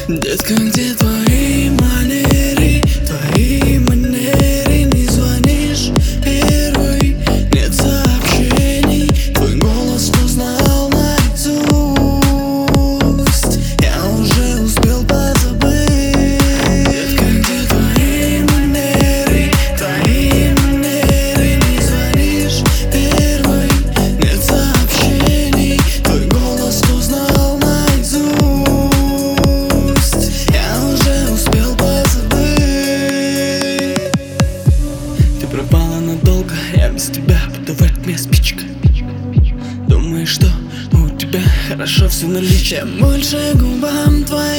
Детка, где твои манеры, твои манеры? Не звонишь первый, нет сообщений. Твой голос узнал наизусть, я уже успел позабыть. Детка, где твои манеры, твои манеры? Не звонишь первый, нет сообщений. Твой голос узнал наизусть, пропала надолго, я без тебя буду в окне спичка. Думаешь, что у тебя хорошо все наличие. Больше губам твоим